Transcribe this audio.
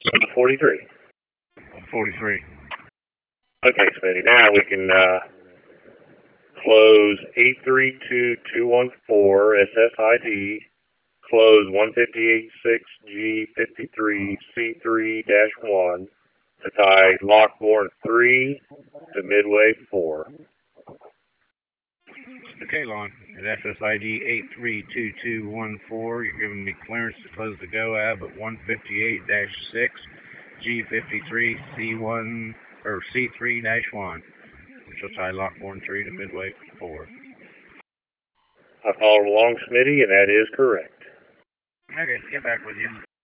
43. 43. Okay, Smitty. Now we can close 832214 SSID, close 158.6G53C3-1 to tie Lockbourne 3 to Midway 4. The Kalon at SSID 832214. You're giving me clearance to close the GOAB at 158-6G53C1 or C3-1, which will tie Lockbourne 3 to Midway 4. I followed along, Smitty, and that is correct. Okay, get back with you.